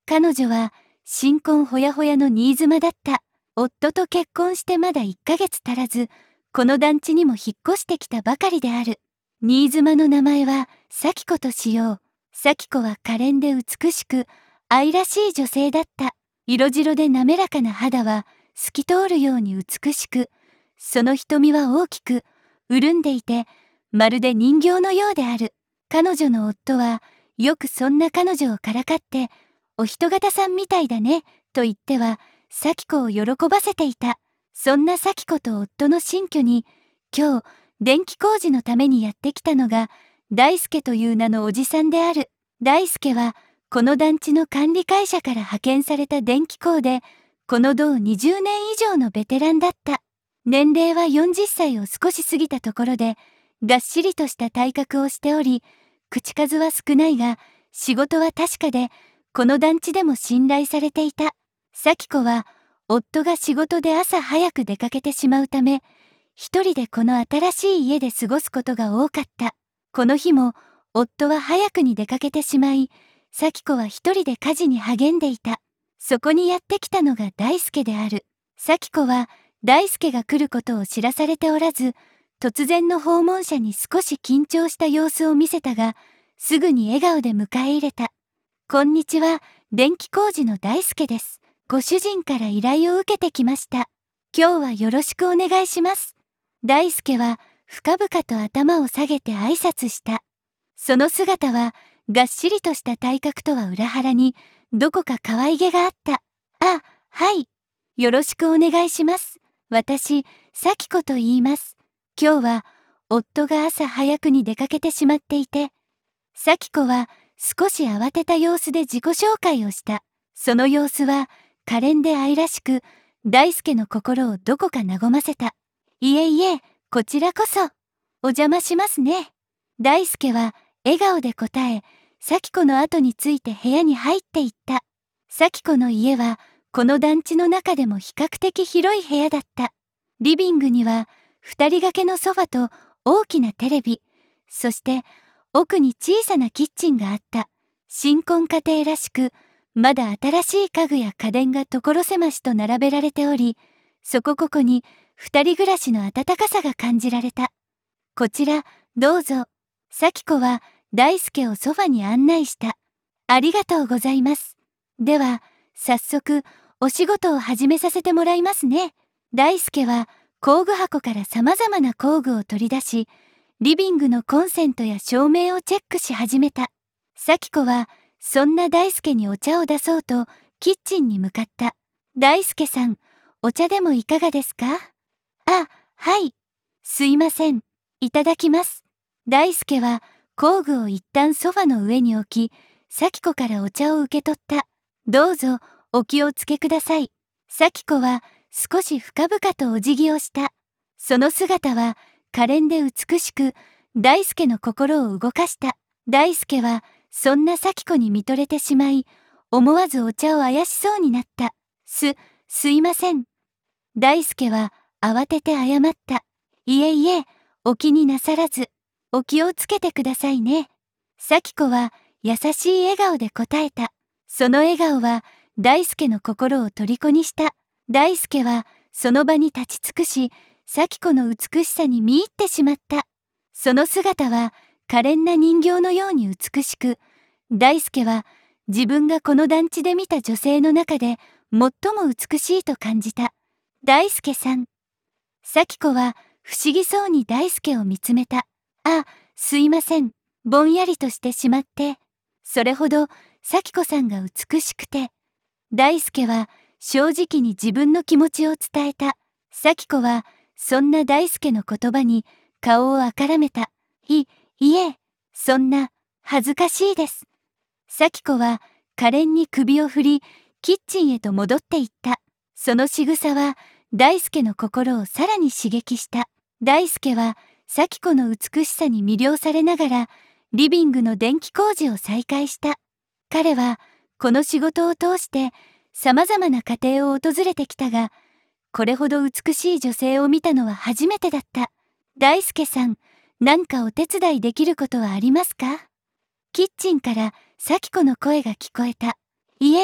彼女は新婚ほやほやの新妻だった。夫と結婚してまだ1ヶ月足らず、この団地にも引っ越してきたばかりである。新妻の名前は咲子としよう。咲子は可憐で美しく、愛らしい女性だった。色白で滑らかな肌は透き通るように美しく、その瞳は大きく、潤んでいて、まるで人形のようである。彼女の夫は、よくそんな彼女をからかって、お人形さんみたいだね、と言っては、咲子を喜ばせていた。そんな咲子と夫の新居に、今日、電気工事のためにやってきたのが、大輔という名のおじさんである。大輔は、この団地の管理会社から派遣された電気工で、この道20年以上のベテランだった。年齢は40歳を少し過ぎたところで、がっしりとした体格をしており、口数は少ないが、仕事は確かで、この団地でも信頼されていた。咲子は、夫が仕事で朝早く出かけてしまうため、一人でこの新しい家で過ごすことが多かった。この日も、夫は早くに出かけてしまい、咲子は一人で家事に励んでいた。そこにやってきたのが大輔である。咲子は、大輔が来ることを知らされておらず、突然の訪問者に少し緊張した様子を見せたが、すぐに笑顔で迎え入れた。こんにちは、電気工事の大輔です。ご主人から依頼を受けてきました。今日はよろしくお願いします。大輔は深々と頭を下げて挨拶した。その姿はがっしりとした体格とは裏腹にどこか可愛げがあった。あ、はい。よろしくお願いします。私、咲子と言います。今日は夫が朝早くに出かけてしまっていて、咲子は少し慌てた様子で自己紹介をした。その様子は可憐で愛らしく、大輔の心をどこか和ませた。いえいえ、こちらこそ。お邪魔しますね。大輔は笑顔で答え、咲子の後について部屋に入っていった。咲子の家はこの団地の中でも比較的広い部屋だった。リビングには二人掛けのソファと大きなテレビ、そして奥に小さなキッチンがあった。新婚家庭らしく、まだ新しい家具や家電が所狭しと並べられており、そこここに二人暮らしの温かさが感じられた。こちら、どうぞ。咲子は大輔をソファに案内した。ありがとうございます。では、早速、お仕事を始めさせてもらいますね。大輔は工具箱から様々な工具を取り出し、リビングのコンセントや照明をチェックし始めた。咲子は、そんな大輔にお茶を出そうと、キッチンに向かった。大輔さん、お茶でもいかがですか？あ、はい。すいません。いただきます。大輔は、工具を一旦ソファの上に置き、咲子からお茶を受け取った。どうぞ、お気をつけください。咲子は、少し深々とお辞儀をした。その姿は、可憐で美しく、大輔の心を動かした。大輔は、そんな咲子に見とれてしまい、思わずお茶をあやしそうになった。すいません。大輔は慌てて謝った。いえいえ、お気になさらず、お気をつけてくださいね。咲子は優しい笑顔で答えた。その笑顔は大輔の心を虜にした。大輔はその場に立ち尽くし、咲子の美しさに見入ってしまった。その姿は可憐な人形のように美しく、大輔は自分がこの団地で見た女性の中で最も美しいと感じた。大輔さん。咲子は不思議そうに大輔を見つめた。あ、すいません。ぼんやりとしてしまって。それほど咲子さんが美しくて。大輔は正直に自分の気持ちを伝えた。咲子はそんな大輔の言葉に顔をあからめた。いえ、そんな、恥ずかしいです。咲子は可憐に首を振り、キッチンへと戻っていった。その仕草は、大輔の心をさらに刺激した。大輔は、咲子の美しさに魅了されながら、リビングの電気工事を再開した。彼は、この仕事を通して、様々な家庭を訪れてきたが、これほど美しい女性を見たのは初めてだった。大輔さん、何かお手伝いできることはありますか？キッチンから咲子の声が聞こえた。いえ、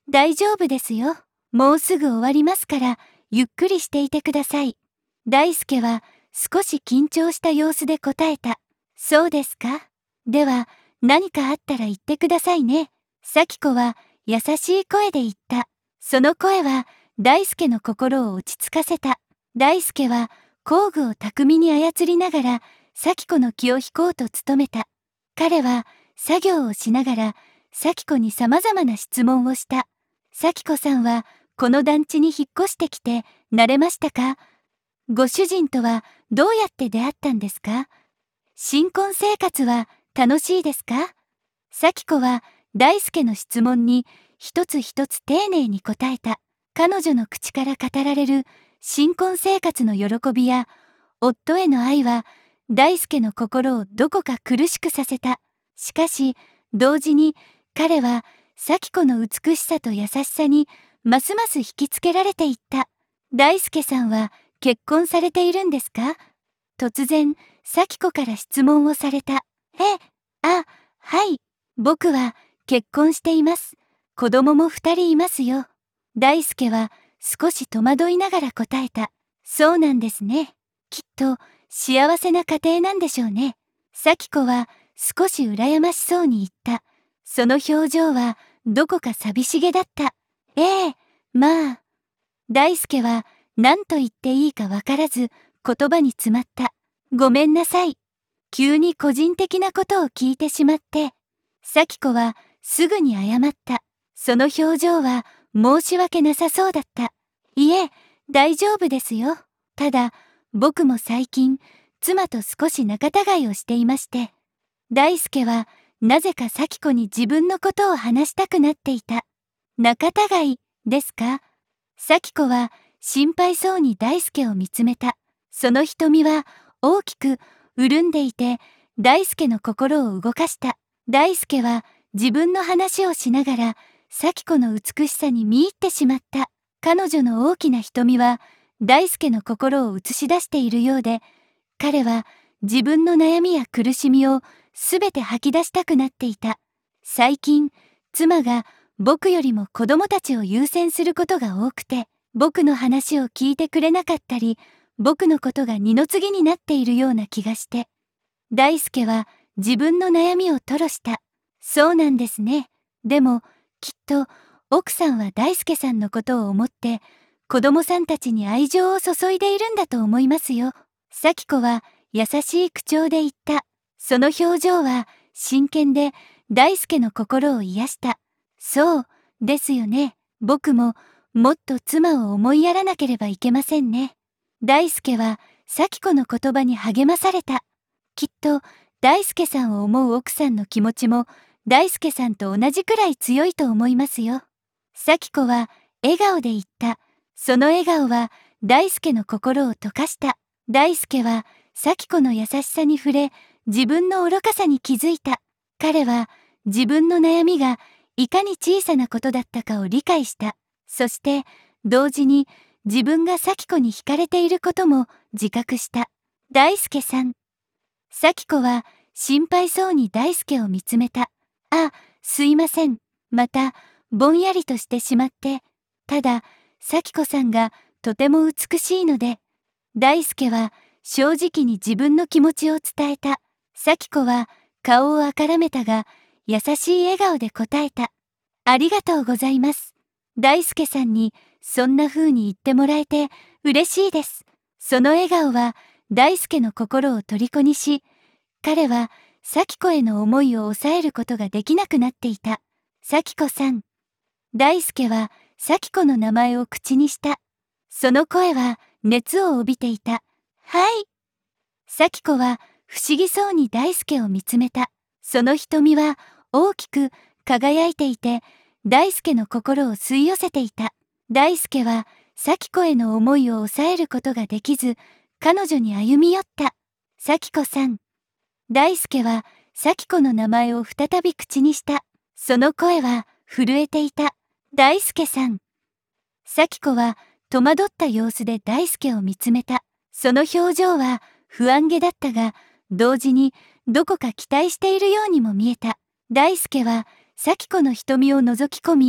大丈夫ですよ。もうすぐ終わりますから、ゆっくりしていてください。大輔は少し緊張した様子で答えた。そうですか。では、何かあったら言ってくださいね。咲子は優しい声で言った。その声は大輔の心を落ち着かせた。大輔は工具を巧みに操りながら咲子の気を引こうと努めた。彼は作業をしながら咲子に様々な質問をした。咲子さんはこの団地に引っ越してきて慣れましたか？ご主人とはどうやって出会ったんですか？新婚生活は楽しいですか？咲子は大輔の質問に一つ一つ丁寧に答えた。彼女の口から語られる新婚生活の喜びや夫への愛は大輔の心をどこか苦しくさせた。しかし同時に彼は咲子の美しさと優しさにますます引きつけられていった。大輔さんは結婚されているんですか？突然咲子から質問をされた。はい。僕は結婚しています。子供も2人いますよ。大輔は少し戸惑いながら答えた。そうなんですね。きっと幸せな家庭なんでしょうね。咲子は少し羨ましそうに言った。その表情はどこか寂しげだった。まあ。大輔は何と言っていいかわからず言葉に詰まった。ごめんなさい。急に個人的なことを聞いてしまって。咲子はすぐに謝った。その表情は申し訳なさそうだった。いえ、大丈夫ですよ。ただ、僕も最近、妻と少し仲違いをしていまして。大輔はなぜか咲子に自分のことを話したくなっていた。仲違いですか？咲子は心配そうに大輔を見つめた。その瞳は大きく潤んでいて、大輔の心を動かした。大輔は自分の話をしながら咲子の美しさに見入ってしまった。彼女の大きな瞳は大輔の心を映し出しているようで、彼は自分の悩みや苦しみをすべて吐き出したくなっていた。最近、妻が僕よりも子供たちを優先することが多くて、僕の話を聞いてくれなかったり、僕のことが二の次になっているような気がして。大輔は自分の悩みを吐露した。そうなんですね。でも、きっと奥さんは大輔さんのことを思って、子供さんたちに愛情を注いでいるんだと思いますよ。咲子は優しい口調で言った。その表情は真剣で大輔の心を癒した。そうですよね。僕ももっと妻を思いやらなければいけませんね。大輔は咲子の言葉に励まされた。きっと大輔さんを思う奥さんの気持ちも大輔さんと同じくらい強いと思いますよ。咲子は笑顔で言った。その笑顔は大輔の心を溶かした。大輔は咲子の優しさに触れ、自分の愚かさに気づいた。彼は自分の悩みがいかに小さなことだったかを理解した。そして同時に自分が咲子に惹かれていることも自覚した。大輔さん。咲子は心配そうに大輔を見つめた。すいません。またぼんやりとしてしまって。ただ咲子さんがとても美しいので。大輔は正直に自分の気持ちを伝えた。咲子は顔をあからめたが優しい笑顔で答えた。ありがとうございます。大輔さんにそんな風に言ってもらえて嬉しいです。その笑顔は大輔の心を虜にし、彼は咲子への思いを抑えることができなくなっていた。咲子さん。大輔は咲子の名前を口にした。その声は熱を帯びていた。はい。咲子は不思議そうに大輔を見つめた。その瞳は大きく輝いていて、大輔の心を吸い寄せていた。大輔は咲子への思いを抑えることができず、彼女に歩み寄った。咲子さん。大輔は咲子の名前を再び口にした。その声は震えていた。大輔さん。咲子は戸惑った様子で大輔を見つめた。その表情は不安げだったが、同時にどこか期待しているようにも見えた。大輔は咲子の瞳を覗き込み、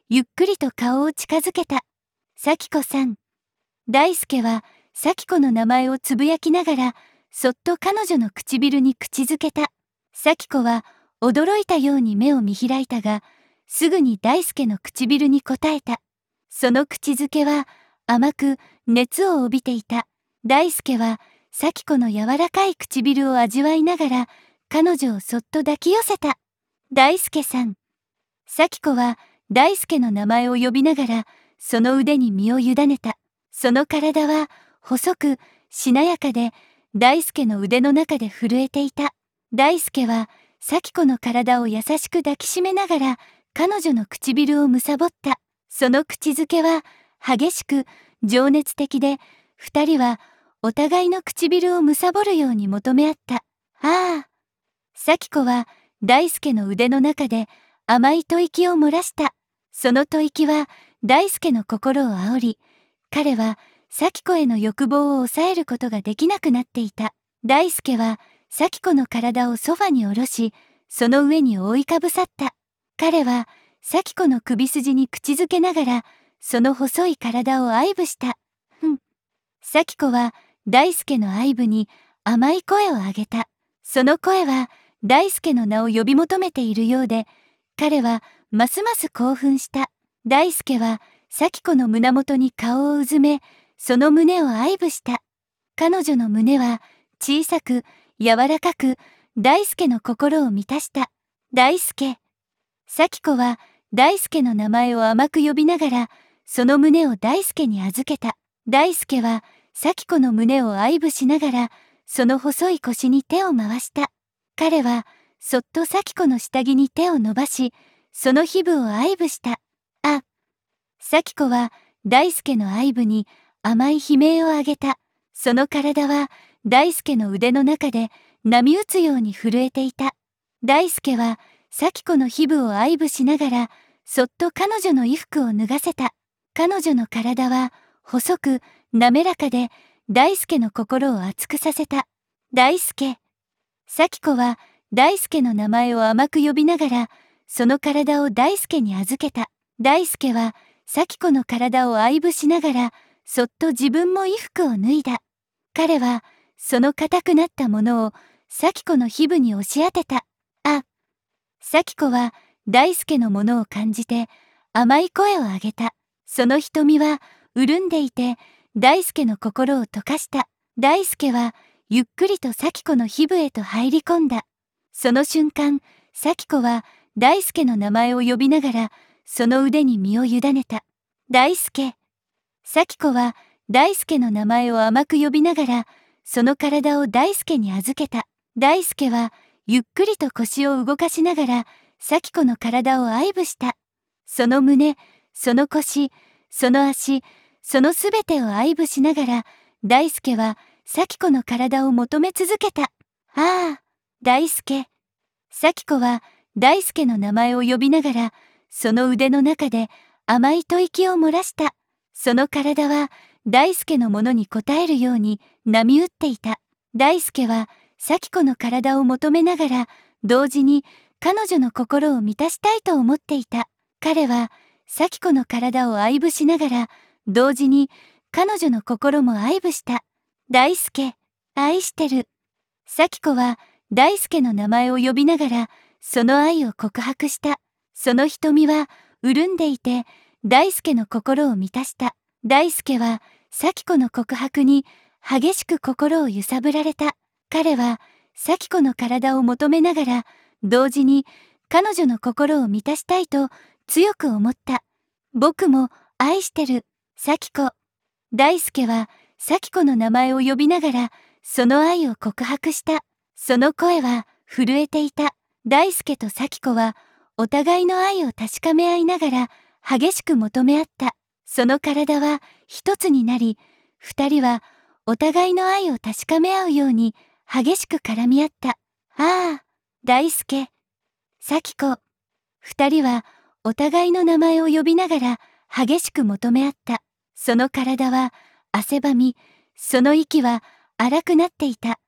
ゆっくりと顔を近づけた。咲子さん。大輔は咲子の名前をつぶやきながら、そっと彼女の唇に口づけた。咲子は驚いたように目を見開いたが、すぐに大輔の唇に応えた。その口づけは甘く熱を帯びていた。大輔は咲子の柔らかい唇を味わいながら、彼女をそっと抱き寄せた。大輔さん。咲子は大輔の名前を呼びながら、その腕に身を委ねた。その体は細くしなやかで、大輔の腕の中で震えていた。大輔は咲子の体を優しく抱きしめながら、彼女の唇を貪った。その口づけは激しく情熱的で、二人はお互いの唇を貪るように求め合った。ああ。咲子は大輔の腕の中で甘い吐息を漏らした。その吐息は大輔の心を煽り、彼は咲子への欲望を抑えることができなくなっていた。大輔は咲子の体をソファに下ろし、その上に覆いかぶさった。彼は咲子の首筋に口づけながら、その細い体を愛撫した。咲子は大輔の愛撫に甘い声を上げた。その声は大輔の名を呼び求めているようで、彼はますます興奮した。大輔は咲子の胸元に顔をうずめ、その胸を愛撫した。彼女の胸は小さく柔らかく、大輔の心を満たした。大輔。咲子は大輔の名前を甘く呼びながら、その胸を大輔に預けた。大輔は咲子の胸を愛撫しながら、その細い腰に手を回した。彼はそっと咲子の下着に手を伸ばし、その皮膚を愛撫した。咲子は大輔の愛撫に甘い悲鳴を上げた。その体は大輔の腕の中で波打つように震えていた。大輔は咲子の皮膚を愛撫しながら、そっと彼女の衣服を脱がせた。彼女の体は細く滑らかで、大輔の心を熱くさせた。大輔。咲子は大輔の名前を甘く呼びながら、その体を大輔に預けた。大輔は咲子の体を愛撫しながら、そっと自分も衣服を脱いだ。彼はその硬くなったものを咲子の皮膚に押し当てた。咲子は大輔のものを感じて甘い声を上げた。その瞳は潤んでいて、大輔の心を溶かした。大輔はゆっくりと咲子の皮膚へと入り込んだ。その瞬間、咲子は大輔の名前を呼びながら、その腕に身を委ねた。大輔。咲子は大輔の名前を甘く呼びながら、その体を大輔に預けた。大輔はゆっくりと腰を動かしながら、咲子の体を愛撫した。その胸、その腰、その足、そのすべてを愛撫しながら、大輔は咲子の体を求め続けた。大輔。咲子は大輔の名前を呼びながら、その腕の中で甘い吐息を漏らした。その体は大輔のものに応えるように波打っていた。大輔は咲子の体を求めながら、同時に彼女の心を満たしたいと思っていた。彼は咲子の体を愛撫しながら、同時に彼女の心も愛撫した。大輔、愛してる。咲子は大輔の名前を呼びながら、その愛を告白した。その瞳は潤んでいて、大輔の心を満たした。大輔は咲子の告白に激しく心を揺さぶられた。彼は咲子の体を求めながら、同時に彼女の心を満たしたいと強く思った。僕も愛してる、咲子。大輔は咲子の名前を呼びながら、その愛を告白した。その声は震えていた。大輔と咲子はお互いの愛を確かめ合いながら激しく求め合った。その体は一つになり、二人はお互いの愛を確かめ合うように激しく絡み合った。大輔、咲子。二人はお互いの名前を呼びながら激しく求め合った。その体は汗ばみ、その息は荒くなっていた。